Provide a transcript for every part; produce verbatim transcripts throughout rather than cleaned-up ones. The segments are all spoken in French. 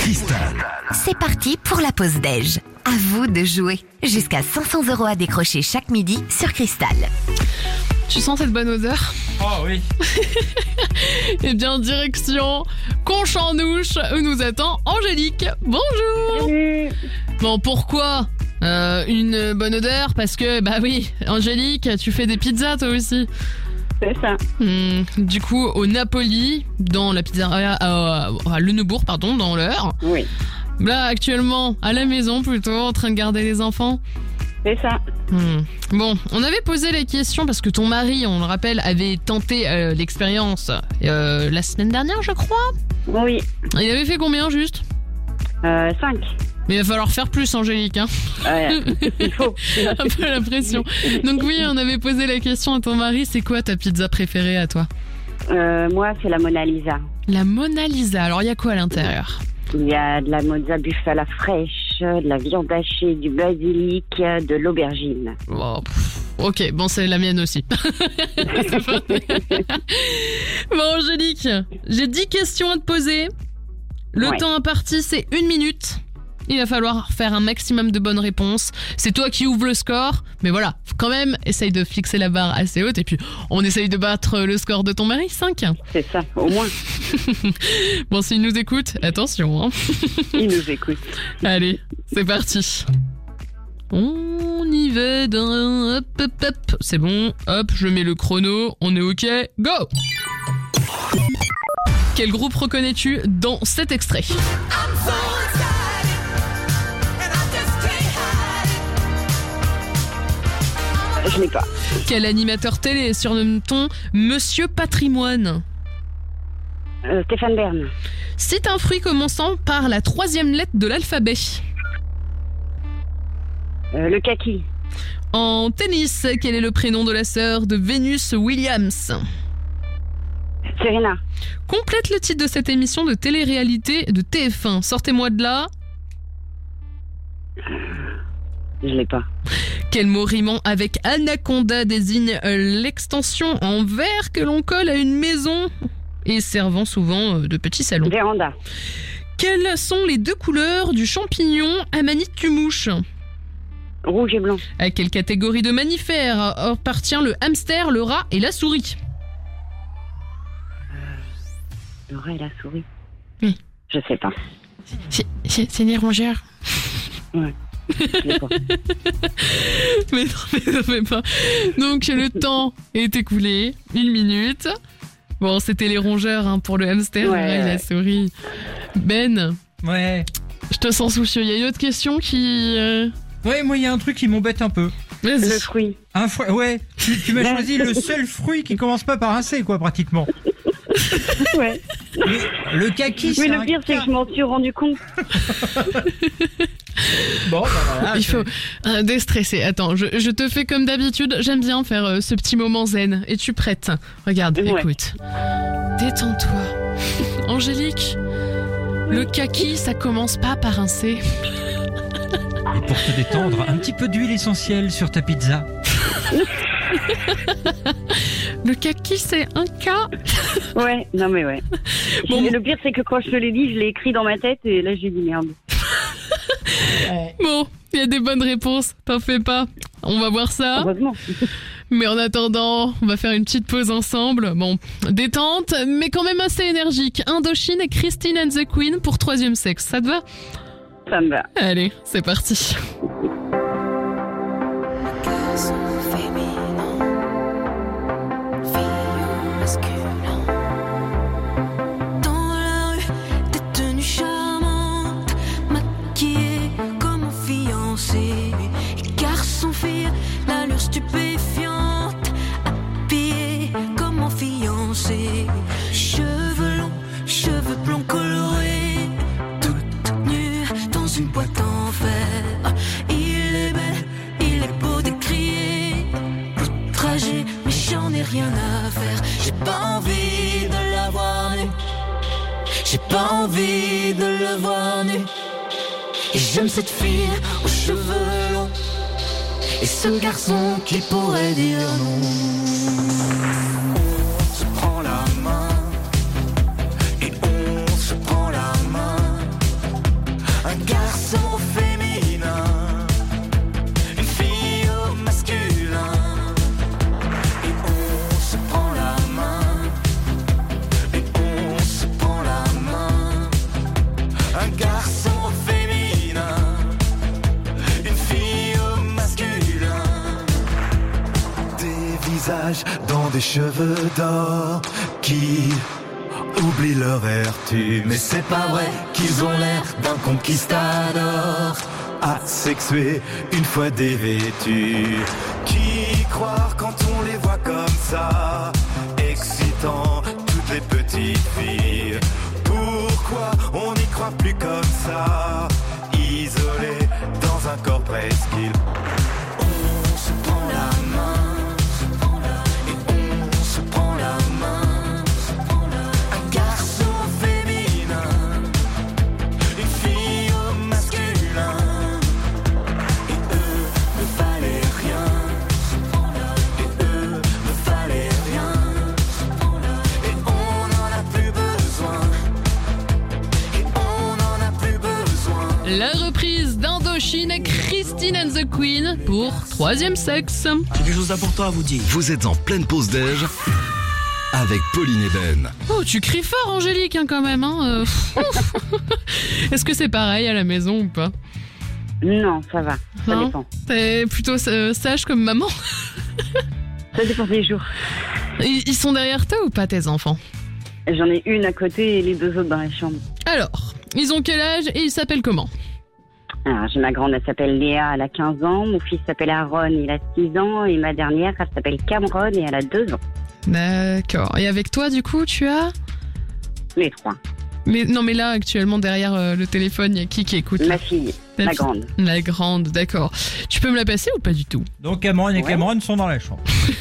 Cristal. C'est parti pour la pause déj. À vous de jouer. Jusqu'à cinq cents euros à décrocher chaque midi sur Cristal. Tu sens cette bonne odeur ? Oh oui. Eh bien, direction Conchamp-Nouche où nous attend Angélique. Bonjour. Salut. Bon, pourquoi euh, une bonne odeur ? Parce que, bah oui, Angélique, tu fais des pizzas toi aussi. C'est ça. Hum, du coup, au Napoli, dans la pizzeria à, à Le Neubourg, pardon, dans l'heure. Oui, Là, actuellement, à la maison plutôt, en train de garder les enfants. c'est ça. Hmm. Bon, on avait posé la question parce que ton mari, on le rappelle, avait tenté euh, l'expérience euh, la semaine dernière, je crois. Oui, Il avait fait combien juste ? euh, cinq. Mais il va falloir faire plus, Angélique, hein. Ouais, il faut. Un peu la pression. Donc oui, on avait posé la question à ton mari, c'est quoi ta pizza préférée à toi ? Euh, moi, c'est la Mona Lisa. La Mona Lisa. Alors, il y a quoi à l'intérieur ? Il y a de la mozza buffalo fraîche, de la viande hachée, du basilic, de l'aubergine. Oh, pff, ok, bon, c'est la mienne aussi. C'est parfait. Bon, Angélique, j'ai dix questions à te poser. Le Ouais. temps imparti, c'est une minute. Il va falloir faire un maximum de bonnes réponses. C'est toi qui ouvres le score. Mais voilà, quand même, essaye de fixer la barre assez haute. Et puis, on essaye de battre le score de ton mari, cinq. C'est ça, au moins. Bon, s'il nous écoute, attention, hein. Il nous écoute. Allez, c'est parti. On y va d'un... Hop, hop, hop. C'est bon, hop, je mets le chrono. On est ok, go. Quel groupe reconnais-tu dans cet extrait ? Je l'ai pas. Quel animateur télé surnomme-t-on Monsieur Patrimoine ? Euh, Stéphane Bern. Cite un fruit commençant par la troisième lettre de l'alphabet. Euh, le kaki. En tennis, quel est le prénom de la sœur de Venus Williams ? Serena. Complète le titre de cette émission de télé-réalité de T F un. Sortez-moi de là. Je l'ai pas. Quel mot rimant avec anaconda désigne euh, l'extension en verre que l'on colle à une maison et servant souvent euh, de petit salon. Véranda. Quelles sont les deux couleurs du champignon Amanite-tu-mouche ? Rouge et blanc. À quelle catégorie de mammifères appartient le hamster, le rat et la souris ? Le rat et la souris. Oui. Je sais pas. C'est, c'est, c'est des rongeurs. Ouais. Je l'ai pas. Mais non, mais non, mais pas. Donc le temps est écoulé, une minute. Bon, c'était les rongeurs hein, pour le hamster, Ouais, le rat et la ouais. souris. Ben, Ouais. je te sens soucieux. Il y a une autre question qui... euh, Ouais, moi, il y a un truc qui m'embête un peu. Vas-y. Le fruit. Un fruit. Ouais, tu, tu m'as choisi le seul fruit qui commence pas par un C, quoi, pratiquement. Ouais. Le kaki, Mais c'est le un pire, c'est K. que je m'en suis rendu compte. Bon, bah voilà. Il faut euh, déstresser. Attends, je, je te fais comme d'habitude. J'aime bien faire euh, ce petit moment zen. Es-tu prête ? Regarde, Ouais. écoute. Détends-toi. Angélique, le kaki, ça commence pas par un C. Et pour te détendre, un petit peu d'huile essentielle sur ta pizza. Le kaki, c'est un K. Ouais, non mais ouais. Bon. Et le pire, c'est que quand je te l'ai dit, je l'ai écrit dans ma tête et là, j'ai dit merde. Bon, il y a des bonnes réponses. T'en fais pas. On va voir ça. Heureusement. Mais en attendant, on va faire une petite pause ensemble. Bon, détente, mais quand même assez énergique. Indochine et Christine and the Queen pour Troisième Sexe. Ça te va ? Ça me va. Allez, c'est parti. Dans la rue, des tenues charmantes, maquillées comme un fiancé. Et garçon, fille, l'allure stupéfiante, habillée comme un fiancé. Cheveux longs, cheveux blonds colorés, toute nue dans une boîte en fer. Il est bel, il est beau d'écrier, outragé, mais j'en ai rien à faire. J'ai pas envie de la voir nue, j'ai pas envie de le voir nu. Et j'aime cette fille aux cheveux longs, et ce garçon qui pourrait dire non. On se prend la main, et on se prend la main. nagent dans des cheveux d'or qui oublient leur vertu. Mais c'est pas vrai qu'ils ont l'air d'un conquistador asexué une fois dévêtus. Qui croire quand on les voit comme ça, excitant toutes les petites filles? Pourquoi on n'y croit plus comme ça, isolé dans un corps presqu'île? On se prend la main et on se prend la main. Un garçon féminin, une fille au masculin. Et eux ne valaient rien. Et eux ne valaient rien. Et on n'en a plus besoin. Et on n'en a plus besoin. La reprise d'Indochine, Christine and the Queen pour Troisième Sexe. J'ai quelque chose d'important à vous dire. Vous êtes en pleine pause déj avec Pauline et Ben. Oh, tu cries fort, Angélique, hein, quand même. Hein. euh, Est-ce que c'est pareil à la maison ou pas? Non, ça va. Ça Non. dépend. T'es plutôt euh, sage comme maman. Ça dépend des jours. Ils ils sont derrière toi ou pas, tes enfants? J'en ai une à côté et les deux autres dans la chambre. Alors, ils ont quel âge et ils s'appellent comment? Alors, j'ai ma grande, elle s'appelle Léa, elle a quinze ans. Mon fils s'appelle Aaron, il a six ans. Et ma dernière, elle s'appelle Cameron et elle a deux ans. D'accord. Et avec toi, du coup, tu as Les trois. mais, Non, mais là, actuellement, derrière euh, le téléphone, il y a qui qui écoute? Ma fille, Ta la fille. grande. La grande, d'accord. Tu peux me la passer ou pas du tout? Donc Cameron et Ouais. Cameron sont dans la chambre.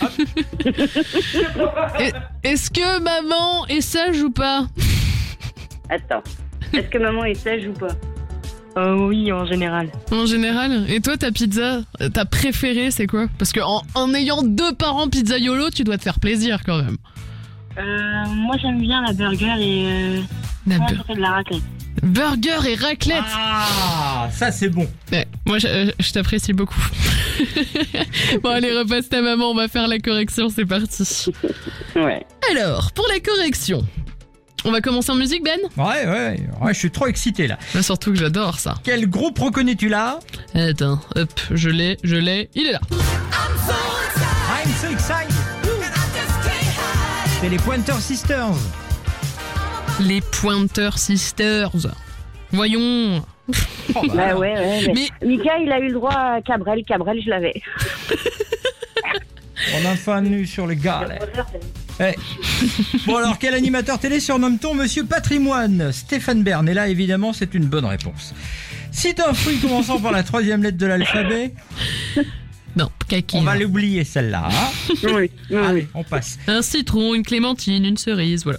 Et- Est-ce que maman est sage ou pas? Attends. Est-ce que maman est sage ou pas? euh, Oui, en général. En général. Et toi, ta pizza, euh, ta préférée, c'est quoi? Parce que en, en ayant deux parents pizzaiolo, tu dois te faire plaisir quand même. Euh, moi, j'aime bien la burger et euh, La comment ça bur- s'appelle, la raclette. burger et raclette. Ah, ça c'est bon. Ouais, moi, je, euh, je t'apprécie beaucoup. Bon, allez, repasse ta maman, on va faire la correction, c'est parti. Ouais. Alors, pour la correction, on va commencer en musique, Ben? Ouais, ouais, ouais, je suis trop excité là. Bah, surtout que j'adore ça. Quel groupe reconnais-tu là? Attends, hop, je l'ai, je l'ai, il est là. I'm so excited. C'est les Pointer Sisters. Les Pointer Sisters. Voyons. Oh, bah, Bah ouais, ouais. Mais... Mais Mika, il a eu le droit à Cabrel. Cabrel, je l'avais. on a un fan nu sur le gars là. Eh. Bon alors, quel animateur télé surnomme-t-on Monsieur Patrimoine? Stéphane Bern. Et là, évidemment, c'est une bonne réponse. Cite un fruit commençant par la troisième lettre de l'alphabet. non, kaki. On va l'oublier celle-là. Hein. Oui, oui, Allez, oui. on passe. Un citron, une clémentine, une cerise, voilà.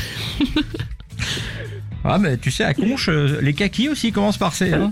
Ah mais tu sais, à Conche, euh, les kakis aussi commencent par C. Hein.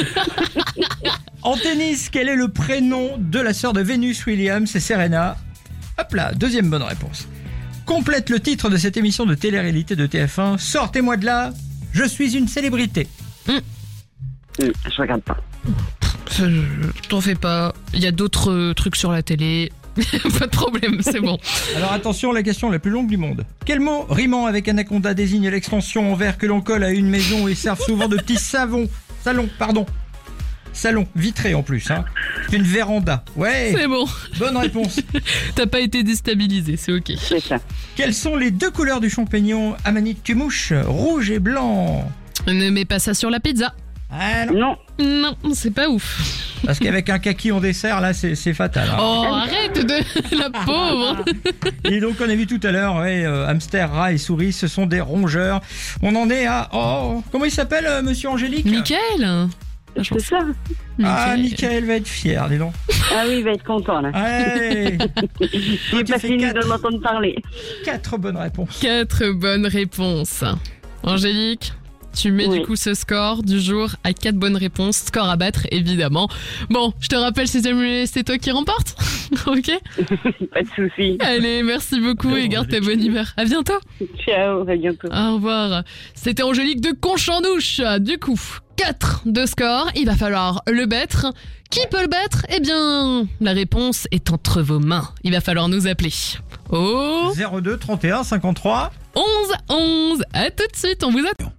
En tennis, quel est le prénom de la sœur de Venus Williams? C'est Serena. Hop là, deuxième bonne réponse. Complète le titre de cette émission de télé-réalité de T F un. Sortez-moi de là, je suis une célébrité. Hum, je regarde pas. Euh, T'en fais pas, il y a d'autres euh, trucs sur la télé. Pas de problème, c'est bon. Alors attention, la question la plus longue du monde. Quel mot rimant avec anaconda désigne l'extension en verre que l'on colle à une maison et servent souvent de petits savons Salon, pardon. Salon, vitré en plus, hein. C'est une véranda. Ouais, C'est bon, bonne réponse. t'as pas été déstabilisé, c'est ok. C'est ça. Quelles sont les deux couleurs du champignon amanite tumouche? Rouge et blanc. Ne mets pas ça sur la pizza. Ah non, Non. Non, c'est pas ouf. parce qu'avec un kaki en dessert, là, c'est c'est fatal. Hein. Oh, arrête de la pauvre. Et donc, on a vu tout à l'heure, ouais, euh, hamster, rat et souris, ce sont des rongeurs. On en est à... Oh, comment il s'appelle, euh, monsieur Angélique? Mickaël. C'est ça. Ah, Mickaël. Mickaël va être fier, dis donc. Ah oui, il va être content, là. Ouais. Il Toi, est tu pas fais fini quatre, de m'entendre parler. quatre bonnes réponses. Quatre bonnes réponses. Angélique, tu mets Oui. du coup ce score du jour à quatre bonnes réponses. Score à battre, évidemment. Bon, je te rappelle, si t'aimes le- c'est toi qui remporte. Ok. Pas de soucis. Allez, merci beaucoup et garde ta bonne humeur. À bientôt. Ciao, à bientôt. Au revoir. C'était Angélique de Conchandouche. Du coup, quatre de score. Il va falloir le battre. Qui peut le battre? Eh bien, la réponse est entre vos mains. Il va falloir nous appeler. Oh, zéro deux trente et un cinquante-trois. onze onze. À tout de suite, on vous attend.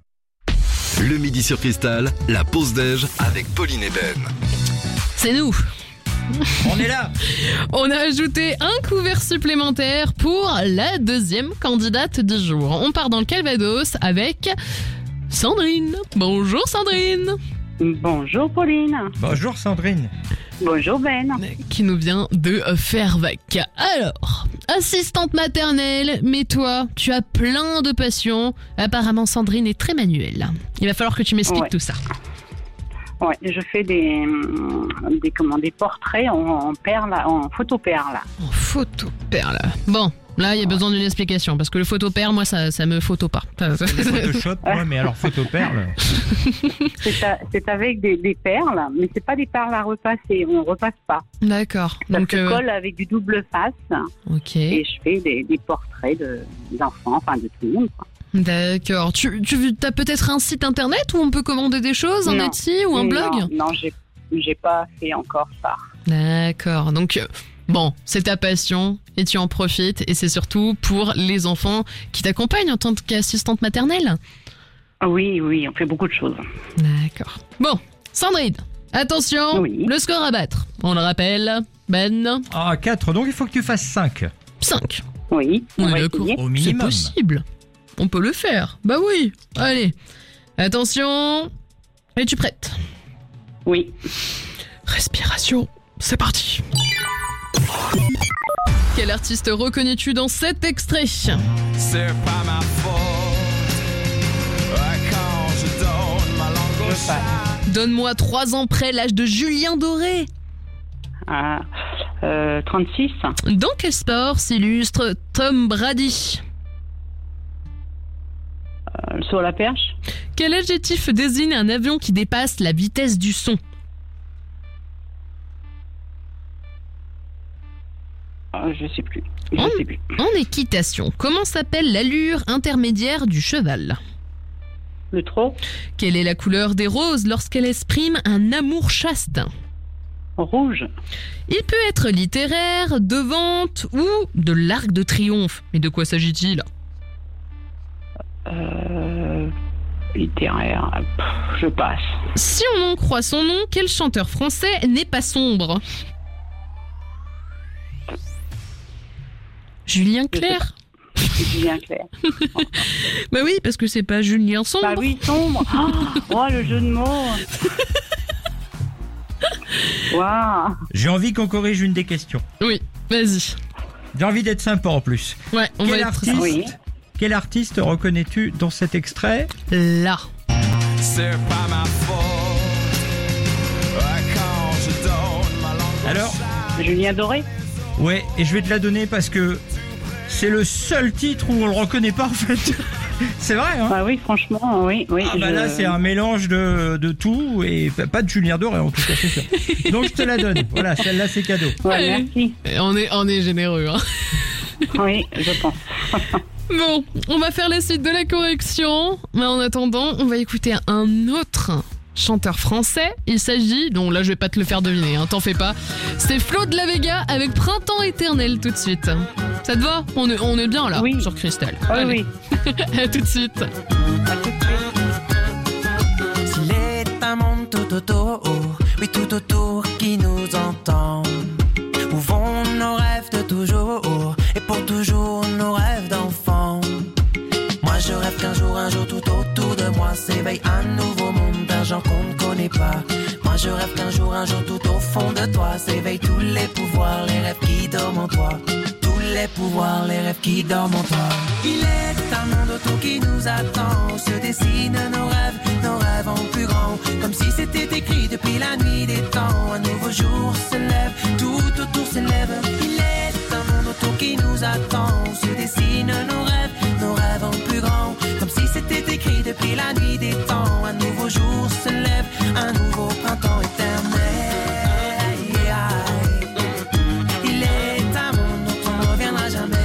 Le midi sur Cristal, la pause déj avec Pauline et Ben. C'est nous. On est là. On a ajouté un couvert supplémentaire pour la deuxième candidate du jour. On part dans le Calvados avec Sandrine. Bonjour Sandrine. Bonjour Pauline. Bonjour Sandrine. Bonjour Ben. Qui nous vient de Fervac. Alors, assistante maternelle, mais toi, tu as plein de passions. Apparemment, Sandrine est très manuelle. Il va falloir que tu m'expliques Ouais. tout ça. Ouais, je fais des, des, comment, des portraits en, en perles, en photo perles. En photo perle. Bon, là, il y a besoin d'une explication parce que le photo perle, moi, ça, ça me photo pas. Photoshop, ouais, mais alors photo perle. C'est, à- c'est avec des, des perles, mais c'est pas des perles à repasser. On repasse pas. D'accord. Ça Donc, se euh, colle avec du double face ok. et je fais des, des portraits de, d'enfants, enfin de tout le monde, quoi. D'accord. Tu, tu as peut-être un site internet où on peut commander des choses, un Non. Etsy ou un blog? Non, non, j'ai, j'ai pas fait encore ça. D'accord. Donc, euh, bon, c'est ta passion et tu en profites et c'est surtout pour les enfants qui t'accompagnent en tant qu'assistante maternelle. Oui, oui, on fait beaucoup de choses. D'accord. Bon, Sandrine, attention, Oui. le score à battre. On le rappelle, Ben, Ah, quatre, donc il faut que tu fasses cinq. cinq. Oui, on, On va est d'accord. essayer. Au C'est minimum. possible. On peut le faire. Bah oui. Allez. Attention. Es-tu prête? Oui. Respiration. C'est parti. Quel artiste reconnais-tu dans cet extrait? C'est pas ma faute quand je donne ma langue au chat. Donne-moi trois ans près l'âge de Julien Doré. Ah, euh, trente-six. Dans quel sport s'illustre Tom Brady? Euh, le saut à la perche. Quel adjectif désigne un avion qui dépasse la vitesse du son? Euh, je sais plus. Je Oh. sais plus. En équitation, comment s'appelle l'allure intermédiaire du cheval? Le trot. Quelle est la couleur des roses lorsqu'elle exprime un amour chaste? Rouge. Il peut être littéraire, de vente ou de l'arc de triomphe. Mais de quoi s'agit-il? Euh, littéraire. Pff, je passe. Si on en croit son nom, quel chanteur français n'est pas sombre? Julien Clerc? Julien Clerc. Bah oui, parce que c'est pas Julien sombre. Bah oui, sombre. Oh, oh, le jeu de mots. Waouh. J'ai envie qu'on corrige une des questions. Oui, vas-y. J'ai envie d'être sympa en plus. Ouais, on Quel va être artiste, Oui. quel artiste reconnais-tu dans cet extrait? là. C'est pas ma faute quand je donne ma langue au Alors, chat. Julien Doré. ouais, et je vais te la donner parce que c'est le seul titre où on le reconnaît pas en fait. C'est vrai, hein? Bah oui, franchement, oui, oui. Ah bah je- là, c'est un mélange de, de tout et pas de Julien Doré en tout cas, c'est sûr. Donc je te la donne. Voilà, celle-là c'est cadeau. Ouais, Allez. merci. Et On est, on est généreux, hein. Oui, je pense. Bon, on va faire la suite de la correction. Mais en attendant, on va écouter un autre chanteur français. Il s'agit, donc là je vais pas te le faire deviner, hein, t'en fais pas. C'est Flo de la Vega avec Printemps éternel tout de suite. Ça te va? On est, on est bien là, Oui. sur Christelle. Oui, Allez, oui. à tout de suite. À tout de suite. S'il est un monde tout autour, oui tout autour qui nous entend. Où vont nos rêves de toujours, et pour toujours nos rêves d'enfant. Moi je rêve qu'un jour, un jour tout autour de moi s'éveille un nouveau monde d'un genre qu'on ne connaît pas. Moi je rêve qu'un jour, un jour tout au fond de toi s'éveillent tous les pouvoirs, les rêves qui dorment en toi. Tous les pouvoirs, les rêves qui dorment en toi. Il est un monde autour qui nous attend, où se dessinent nos rêves, nos rêves en plus grand. Comme si c'était écrit depuis la nuit des temps. Un nouveau jour se lève, tout autour s'élève. Il est un monde autour qui nous attend, où se dessinent nos rêves, nos rêves en plus grand. Comme si c'était écrit depuis la nuit des temps. Un nouveau jour se lève, un nouveau printemps éternel. Il est un monde dont on ne reviendra jamais.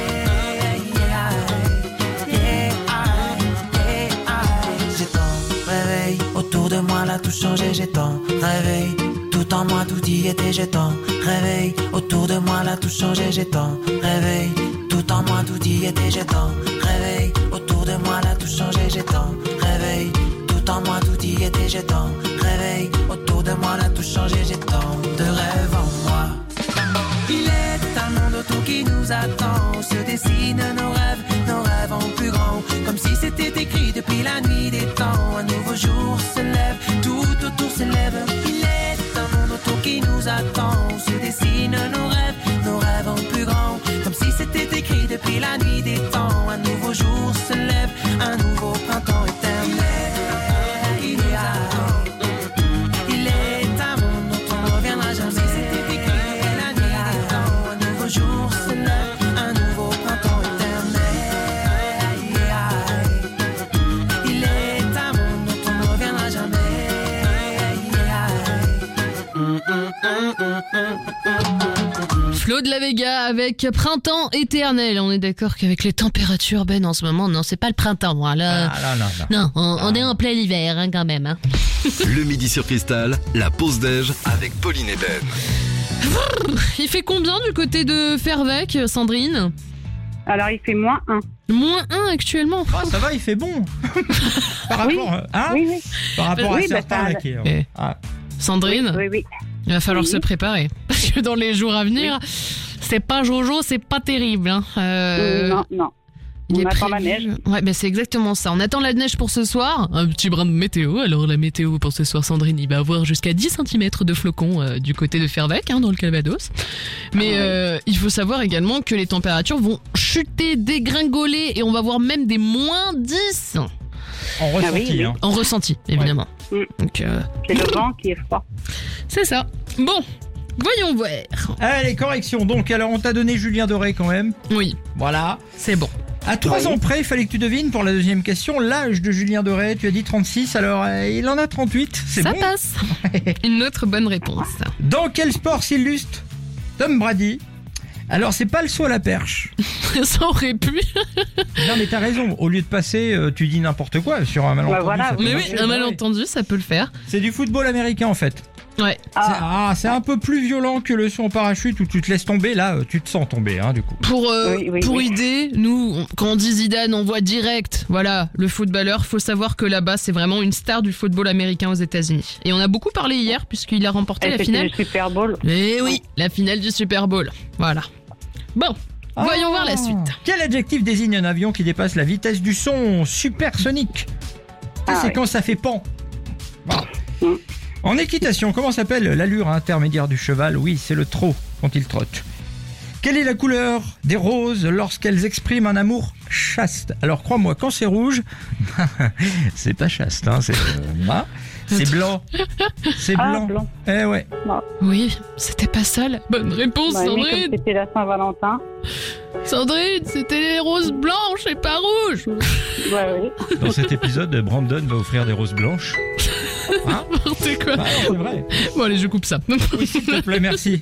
J'ai tant réveillé autour de moi, là tout changé. J'ai tant réveillé tout en moi, tout y était. J'ai tant réveillé autour de moi, là tout changé. J'ai tant réveillé tout en moi, tout y était. J'ai tant réveillé autour de moi, là tout changé. J'ai tant réveillé tout en moi, tout y était. J'ai tant réveillé autour de moi, là tout changé. J'ai tant de rêves en moi. attend, où se dessinent nos rêves, nos rêves en plus grand, comme si c'était écrit depuis la nuit des temps. Un nouveau jour se lève, tout autour s'élève. Il est un monde autour qui nous attend, où se dessinent nos rêves, nos rêves en plus grand, comme si c'était écrit depuis la nuit des temps. Un nouveau jour se lève, un nouveau printemps éternel. Il nous attend. Il est un monde dont on ne reviendra jamais. Si c'était écrit depuis la nuit des temps, un nouveau jour se lève, un nouveau printemps éternel. Il est un monde dont on ne reviendra jamais. Flo de la Vega avec Printemps éternel. On est d'accord qu'avec les températures, Ben, en ce moment, non, c'est pas le printemps, voilà. Ah, non, non, non. Non, on, on est en plein hiver, hein, quand même. Hein. Le midi sur Cristal, la pause déj avec Pauline et Ben. Il fait combien du côté de Fervec, Sandrine? Alors, il fait moins un. Moins un actuellement. Ah, ça va, il fait bon. Par Oui. rapport, à- hein Oui, oui. Par rapport Oui, à bah, certains ça- là qui. Eh. Ah. Sandrine, Oui, oui. il va falloir Oui. se préparer. Parce que dans les jours à venir, c'est pas Jojo, c'est pas terrible. Hein. Euh, Non, non. il On est attend la prévu- neige. Ouais, mais c'est exactement ça. On attend la neige pour ce soir. Un petit brin de météo. Alors, la météo pour ce soir, Sandrine, il va avoir jusqu'à dix centimètres de flocons euh, du côté de Fervec, hein, dans le Calvados. Mais Ah ouais. euh, il faut savoir également que les températures vont chuter, dégringoler, et on va voir même des moins dix En ressenti, Ah oui, oui. hein. en ressenti, évidemment. Mm. Donc, euh, C'est le vent qui est froid. c'est ça. Bon, voyons voir. Allez, correction. Donc, alors, on t'a donné Julien Doré quand même. Oui, Voilà. c'est bon. À trois Oui. ans près, il fallait que tu devines pour la deuxième question l'âge de Julien Doré. Tu as dit trente-six, alors euh, il en a trente-huit. C'est Ça bon. passe. Une autre bonne réponse. Dans quel sport s'illustre Tom Brady? Alors, c'est pas le saut à la perche. Ça aurait pu. Non, mais t'as raison. Au lieu de passer, euh, tu dis n'importe quoi sur un malentendu. Bah voilà, ça peut Mais oui, marcher. un Bah malentendu, ça peut le faire. C'est du football américain en fait. Ouais. C'est ah, c'est un peu plus violent que le saut en parachute où tu te laisses tomber. Là, euh, tu te sens tomber, hein, du coup. Pour, euh, Oui, oui, pour oui. idée, nous, on- quand on dit Zidane, on voit direct, voilà, le footballeur. Faut savoir que là-bas, c'est vraiment une star du football américain aux États-Unis. Et on a beaucoup parlé hier, puisqu'il a remporté Et la c'était finale. le Super Bowl. Eh oui, la finale du Super Bowl. Voilà. Bon, voyons Ah. voir la suite. Quel adjectif désigne un avion qui dépasse la vitesse du son supersonique? Ça, Ah c'est ouais. quand ça fait pan. Voilà. Mm. En équitation, comment s'appelle l'allure intermédiaire du cheval? Oui, c'est le trot quand il trotte. Quelle est la couleur des roses lorsqu'elles expriment un amour chaste? Alors crois-moi, quand c'est rouge, c'est pas chaste, hein, c'est euh, hein, c'est blanc. C'est Ah, blanc. blanc. Eh ouais. Oui, c'était pas ça la bonne réponse, Bah oui, comme Sandrine. c'était la Saint-Valentin. Sandrine, c'était les roses blanches et pas rouges. Ouais, oui. Dans cet épisode, Brandon va offrir des roses blanches. Hein? N'importe quoi. Ah non, c'est vrai. Bon, allez, je coupe ça. Oui, s'il te plaît, merci.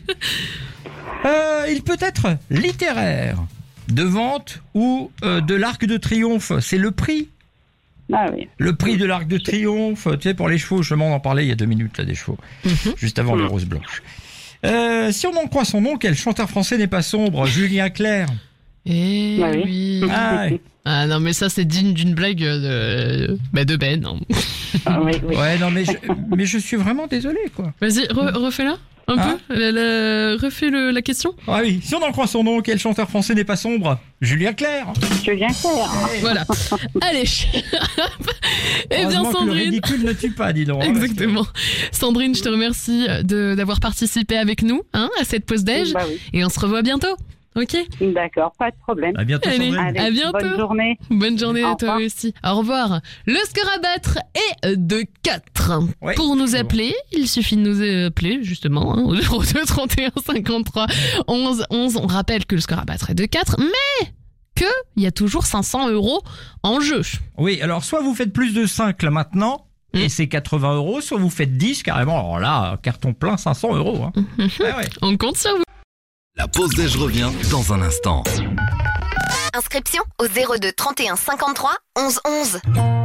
Euh, il peut être littéraire, de vente ou euh, de l'Arc de Triomphe. C'est le prix. Ah oui. Le prix de l'Arc de Triomphe, tu sais, pour les chevaux, justement, on en parlait il y a deux minutes, là, des chevaux, juste avant les roses blanches. Euh, si on en croit son nom, quel chanteur français n'est pas sombre? Julien Clerc. Eh Bah oui. oui. Ah, ouais. Ah non, mais ça, c'est digne d'une blague de, bah, de Ben. hein. Ah, oui, oui. Ouais, non, mais je, mais je suis vraiment désolé, quoi. Vas-y, re- refais-la un Hein peu. La- la- refais le, la question. Ah oui, si on en croit son nom, quel chanteur français n'est pas sombre? Julien Clerc. Je viens faire. Voilà. Allez. Eh bien, Heureusement que le Sandrine. ridicule ne tue pas, dis donc. hein, parce que- Exactement. Sandrine, je te remercie de, d'avoir participé avec nous hein, à cette pause déj. Bah oui. Et on se revoit bientôt. Ok? D'accord, pas de problème. À bientôt, Allez. Sandrine. Allez, À bientôt. bonne journée. Bonne journée Au à toi revoir. aussi. Au revoir. Le score à battre est de quatre. Ouais, Pour nous c'est bon. appeler, il suffit de nous appeler justement hein, au zéro deux trente et un cinquante-trois onze onze. On rappelle que le score à battre est de quatre, mais que il y a toujours cinq cents euros en jeu. Oui, alors soit vous faites plus de cinq là maintenant, Mm. et c'est quatre-vingts euros, soit vous faites dix carrément. Alors là, carton plein, cinq cents euros. Hein. Mhm. Ouais, ouais. On compte sur vous. La pause déj revient dans un instant. Inscription au zéro deux trente et un cinquante-trois onze onze.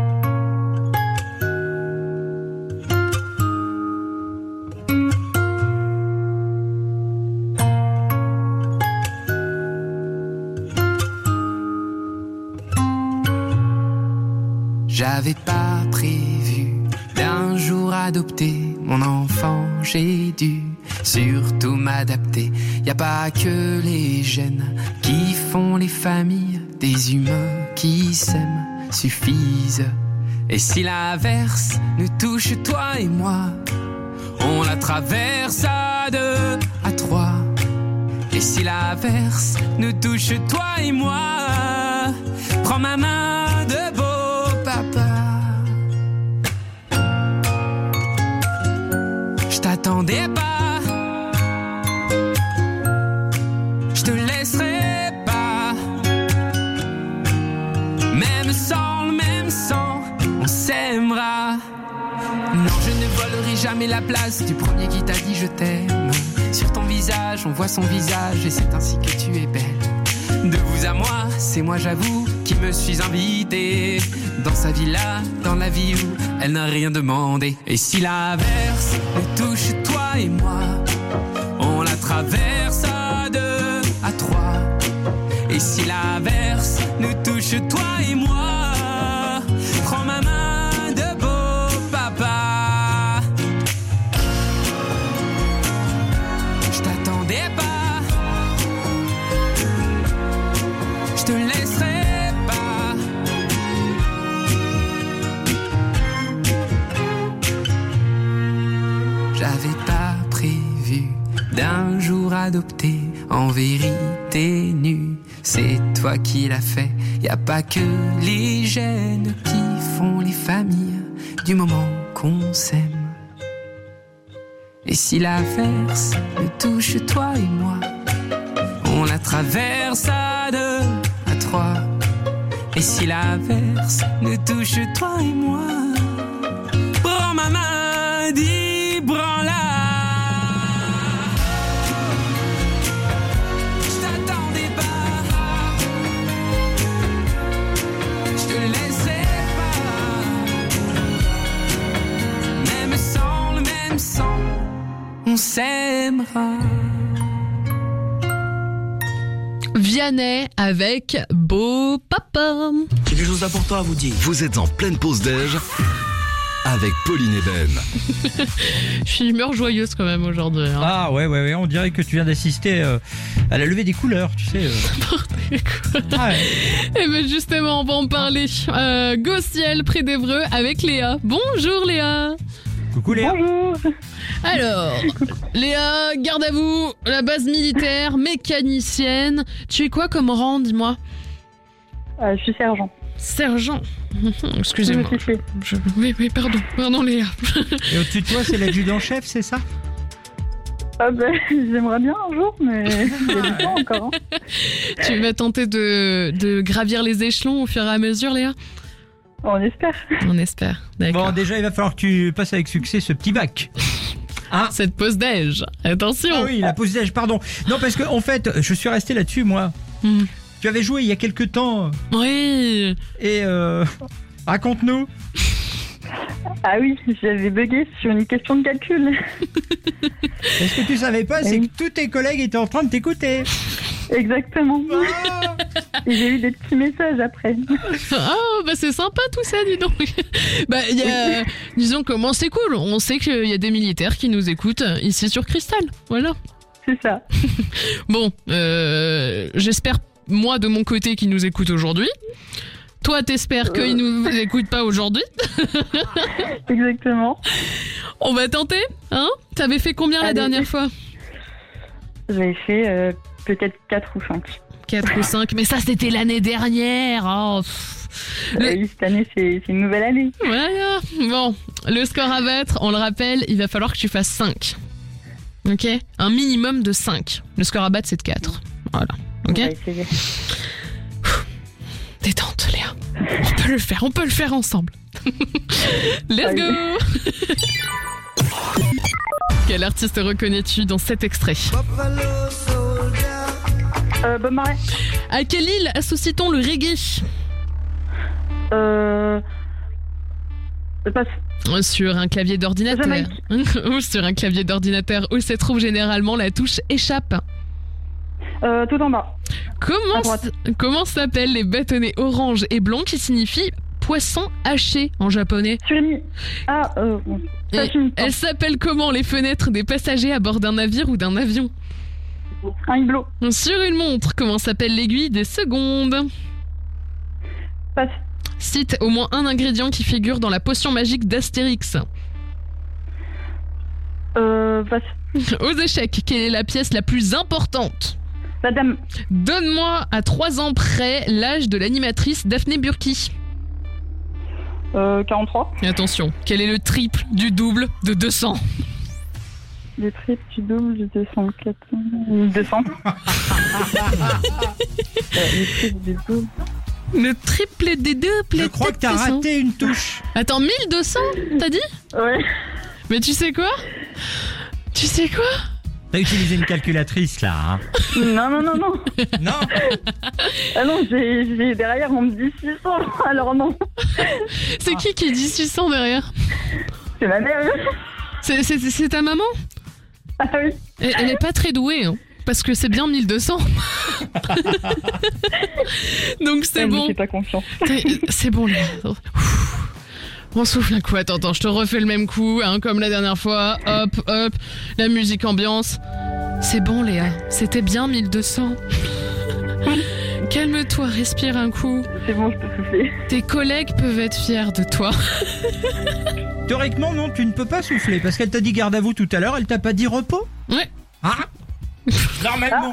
J'avais pas prévu d'un jour adopter mon enfant, j'ai dû surtout m'adapter. Y a pas que les gènes qui font les familles, des humains qui s'aiment suffisent. Et si l'averse nous touche, toi et moi, on la traverse à deux, à trois. Et si l'averse nous touche, toi et moi, prends ma main de beau papa. Je t'attendais pas, je te laisserai pas. Même sans le même sang, on s'aimera. Non, je ne volerai jamais la place du premier qui t'a dit je t'aime. Sur ton visage, on voit son visage et c'est ainsi que tu es belle. De vous à moi, c'est moi j'avoue qui me suis invité dans sa villa, dans la vie où elle n'a rien demandé. Et si l'averse nous touche, toi et moi, on la traverse à deux, à trois. Et si l'averse nous touche, toi et moi, prends ma main de beau papa. Je t'attendais pas, je te laisserai pas. J'avais pas prévu d'un jour adopter en vérité nue. C'est toi qui l'as fait, y a pas que les gènes qui font les familles du moment qu'on s'aime. Et si l'averse nous touche, toi et moi, on la traverse à deux, à trois. Et si l'averse nous touche, toi et moi, prends ma main, dis branle-la. On s'aimera. Vianney avec Beau Papa. J'ai quelque chose d'important à vous dire. Vous êtes en pleine pause déj avec Pauline et Ben. Je suis humeur joyeuse quand même aujourd'hui. Hein. Ah ouais, ouais, ouais, on dirait que tu viens d'assister euh, à la levée des couleurs, tu sais. Euh. Ah ouais. Et bien justement, on va en parler. Euh, Gauciel près d'Évreux avec Léa. Bonjour Léa. Coucou Léa. Bonjour. Alors, Léa, garde à vous, la base militaire, mécanicienne. Tu es quoi comme rang, dis-moi? euh, Je suis sergent. Sergent. Excusez-moi. Je je, oui, oui, pardon. Pardon, Léa. Et au-dessus de toi, c'est l'adjudant-chef, c'est ça? Ah ben, j'aimerais bien un jour, mais il y a du temps encore. Hein. Tu vas tenter de, de gravir les échelons au fur et à mesure, Léa? On espère. On espère, d'accord. Bon, déjà, il va falloir que tu passes avec succès ce petit bac. Ah, cette pause déj. Attention. Ah oui, la pause déj, pardon. Non, parce que en fait, je suis resté là-dessus, moi. Mm. Tu avais joué il y a quelques temps. Oui. Et euh, raconte-nous. Ah oui, j'avais bugué sur une question de calcul. Et ce que tu savais pas, c'est oui. que tous tes collègues étaient en train de t'écouter. Exactement. Ah. Et j'ai eu des petits messages après. Ah, bah c'est sympa tout ça, dis donc. Bah, y a, disons comment c'est cool. On sait qu'il y a des militaires qui nous écoutent ici sur Cristal. Voilà. C'est ça. Bon, euh, j'espère, moi, de mon côté, qu'ils nous écoutent aujourd'hui. Toi, t'espères euh... qu'ils nous écoutent pas aujourd'hui. Exactement. On va tenter, hein? T'avais fait combien Allez. la dernière fois? J'avais fait euh, peut-être quatre ou cinq. quatre ou cinq, mais ça c'était l'année dernière. Oh, le... Oui, cette année c'est, c'est une nouvelle année. Voilà. Bon, le score à battre, on le rappelle, il va falloir que tu fasses cinq. Ok? Un minimum de cinq. Le score à battre c'est de quatre. Voilà. Ok? On va essayer. Détente, Léa. On peut le faire, on peut le faire ensemble. Let's go. Quel artiste reconnais-tu dans cet extrait? Euh, Bob Marley. À quelle île associe-t-on le reggae? Euh... Je passe. Sur un clavier d'ordinateur. Ou sur un clavier d'ordinateur où se trouve généralement la touche échappe. Euh, tout en bas. Comment, s- comment s'appellent les bâtonnets orange et blanc qui signifient poisson haché en japonais? Surimi. Ah, euh, bon. Et Sashimi. elles s'appellent comment les fenêtres des passagers à bord d'un navire ou d'un avion? Un hublot. Sur une montre, comment s'appelle l'aiguille des secondes? Passe. Cite au moins un ingrédient qui figure dans la potion magique d'Astérix. Euh, passe. Aux échecs, quelle est la pièce la plus importante? La dame. Donne-moi à trois ans près l'âge de l'animatrice Daphné Burki. Euh, quarante-trois. Et attention, quel est le triple du double de deux cents? Les tripes du double du deux cent quatre. deux cents. Les tripes du double. Le triple des doubles. Je crois que t'as raté une touche. Attends, mille deux cents, t'as dit? Ouais. Mais tu sais quoi? Tu sais quoi? T'as utilisé une calculatrice là, hein? Non, non, non, non. Non. Ah non, j'ai, j'ai derrière, on me dit six cents, alors non. C'est qui qui dit six cents derrière? C'est ma mère. C'est, c'est, c'est ta maman? Ah oui. Elle, elle est pas très douée, hein, parce que c'est bien mille deux cents. Donc c'est Elle bon. me fait pas confiance. T'es- C'est bon, les gars. Ouf. On souffle un coup. Attends, attends, je te refais le même coup, hein, comme la dernière fois. Hop, hop, la musique ambiance. C'est bon, Léa. C'était bien mille deux cents. Calme-toi, respire un coup. C'est bon, je peux souffler. Tes collègues peuvent être fiers de toi. Théoriquement, non, tu ne peux pas souffler parce qu'elle t'a dit garde à vous tout à l'heure, elle t'a pas dit repos? Ouais. Ah. Normalement.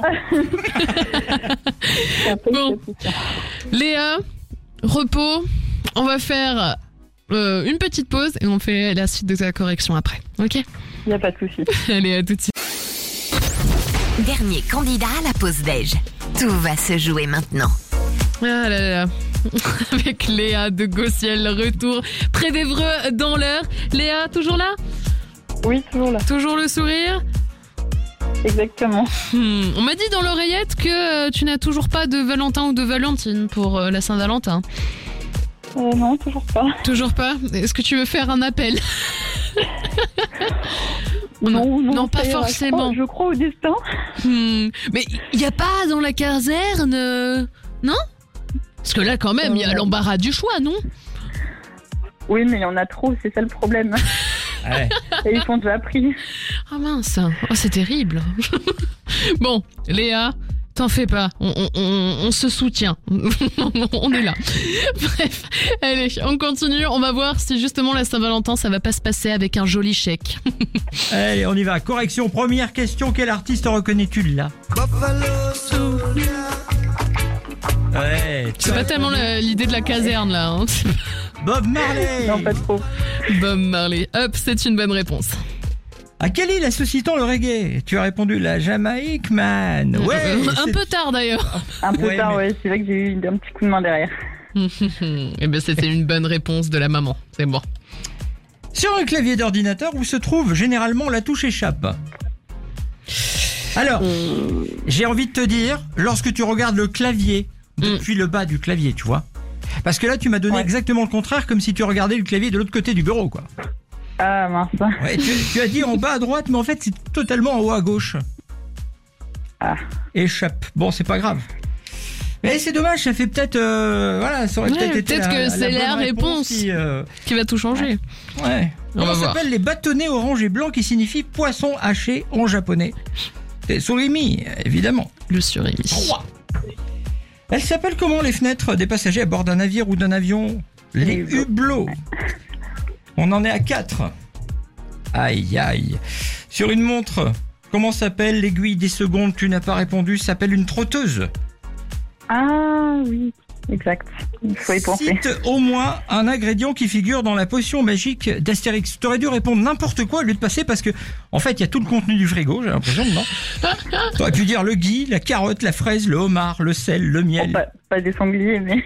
Bon. Léa, repos. On va faire euh, une petite pause et on fait la suite de ta correction après. Ok? Y a pas de souci. Allez, à tout de suite. Dernier candidat à la pause déj. Tout va se jouer maintenant. Ah là là là. Avec Léa de Gauciel, retour près d'Évreux dans l'heure. Léa, toujours là? Oui, toujours là. Toujours le sourire? Exactement. Hmm, On m'a dit dans l'oreillette que euh, tu n'as toujours pas de Valentin ou de Valentine pour euh, la Saint-Valentin. Euh, non, toujours pas. Toujours pas? Est-ce que tu veux faire un appel? Non, non, non, pas ça ira. forcément. Je crois, je crois au destin. Hmm, Mais il n'y a pas dans la caserne, euh, non? Parce que là, quand même, il y a Euh, l'embarras du choix, non? Oui, mais il y en a trop, c'est ça le problème. Ouais. Et ils sont déjà pris. Ah mince, oh, c'est terrible. Bon, Léa, t'en fais pas, on, on, on, on se soutient. On est là. Bref, allez, on continue, on va voir si justement la Saint-Valentin, ça va pas se passer avec un joli chèque. Allez, on y va. Correction, première question. Quel artiste reconnais-tu là? Ouais. tu C'est pas as tellement répondu. la- l'idée de la caserne, là. Hein. Bob Marley. Non, pas trop. Bob Marley. Hop, c'est une bonne réponse. À quelle île associe-t-on le reggae? Tu as répondu la Jamaïque, man. Ouais. Euh, un c'est- peu tard, d'ailleurs. Un peu Ouais, tard, mais- ouais. C'est vrai que j'ai eu un petit coup de main derrière. Eh ben, c'était une bonne réponse de la maman. C'est bon. Sur un clavier d'ordinateur où se trouve généralement la touche échappe. Alors, j'ai envie de te dire, lorsque tu regardes le clavier depuis le bas du clavier, tu vois. Parce que là, tu m'as donné Ouais. exactement le contraire, comme si tu regardais le clavier de l'autre côté du bureau, quoi. Ah mince. Ouais, tu, tu as dit en bas à droite, mais en fait, c'est totalement en haut à gauche. Ah. Échappe. Bon, c'est pas grave. Mais c'est dommage, ça fait peut-être... euh, voilà, ça aurait Ouais, peut-être été peut-être la- que c'est bonne la réponse. si, euh, Qui va tout changer. ouais. On Comment va voir. s'appellent les bâtonnets orange et blanc qui signifient poisson haché en japonais? C'est surimi, évidemment. Le surimi. Trois. Elles s'appellent comment les fenêtres des passagers à bord d'un navire ou d'un avion? Les Les hublots. hublots. On en est à quatre. Aïe aïe. Sur une montre, comment s'appelle l'aiguille des secondes? Tu n'as pas répondu, s'appelle une trotteuse. Ah oui, exact. Il faut y penser. Cite au moins un ingrédient qui figure dans la potion magique d'Astérix. Tu aurais dû répondre n'importe quoi au lieu de passer parce que, en fait, il y a tout le contenu du frigo, j'ai l'impression, non? Tu aurais pu dire le gui, la carotte, la fraise, le homard, le sel, le Bon, miel. pas, pas des sangliers, mais...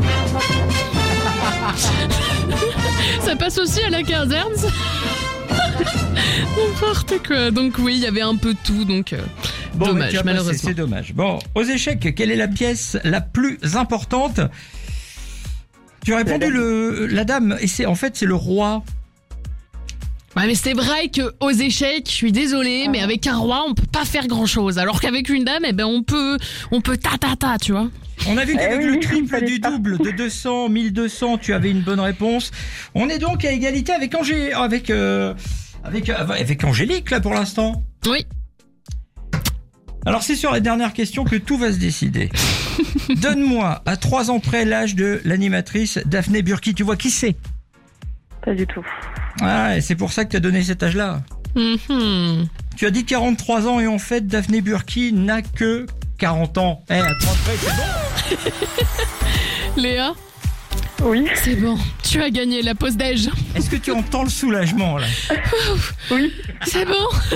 Ça passe aussi à la caserne, ça. N'importe quoi. Donc oui, il y avait un peu de tout, donc euh, Bon, mais dommage, tu as passé, malheureusement. c'est dommage. Bon, aux échecs, quelle est la pièce la plus importante? Tu as répondu dame. le, la dame, et c'est en fait c'est le roi. Ah Ouais, mais c'est vrai que aux échecs, je suis désolée, mais avec un roi, on peut pas faire grand chose. Alors qu'avec une dame, eh ben, on peut, on peut ta ta ta, tu vois. On a vu Eh qu'avec oui, le il triple fallait du pas. double de deux cents, mille deux cents, tu avais une bonne réponse. On est donc à égalité avec Angé... avec, euh, avec, euh, avec Angélique, là, pour l'instant. Oui. Alors, c'est sur la dernière question que tout va se décider. Donne-moi, à trois ans près, l'âge de l'animatrice Daphné Burki. Tu vois qui c'est? Pas du tout. Ah, et c'est pour ça que tu as donné cet âge-là. Mhm. Tu as dit quarante-trois ans et en fait, Daphné Burki n'a que quarante ans. Eh, à trois près, c'est bon. Léa, Oui. c'est bon. Tu as gagné la pause déj. Est-ce que tu entends le soulagement, là? Oui. C'est bon.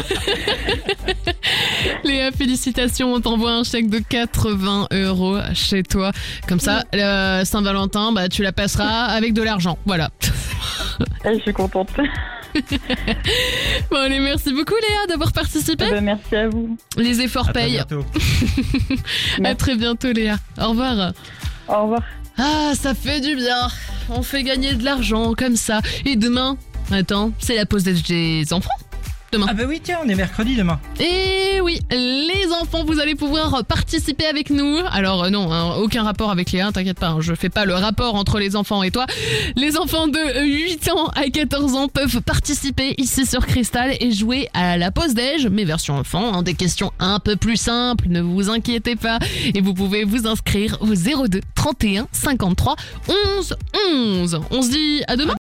Léa, félicitations. On t'envoie un chèque de quatre-vingts euros chez toi. Comme ça, euh, Saint-Valentin, bah, tu la passeras avec de l'argent. Voilà. Eh, je suis contente. Bon, allez, merci beaucoup Léa d'avoir participé. Eh ben, merci à vous. Les efforts À très payent. bientôt. À très bientôt Léa. Au revoir. Au revoir. Ah, ça fait du bien. On fait gagner de l'argent comme ça. Et demain, attends, c'est la pause des enfants. Demain. Ah bah oui, tiens, on est mercredi demain. Et oui, les enfants, vous allez pouvoir participer avec nous. Alors euh, non, hein, aucun rapport avec Léa, t'inquiète pas, hein, je fais pas le rapport entre les enfants et toi. Les enfants de huit ans à quatorze ans peuvent participer ici sur Cristal et jouer à la pause déj, mais version enfant, hein, des questions un peu plus simples, ne vous inquiétez pas. Et vous pouvez vous inscrire au zéro deux trente et un cinquante-trois onze onze. On se dit à demain.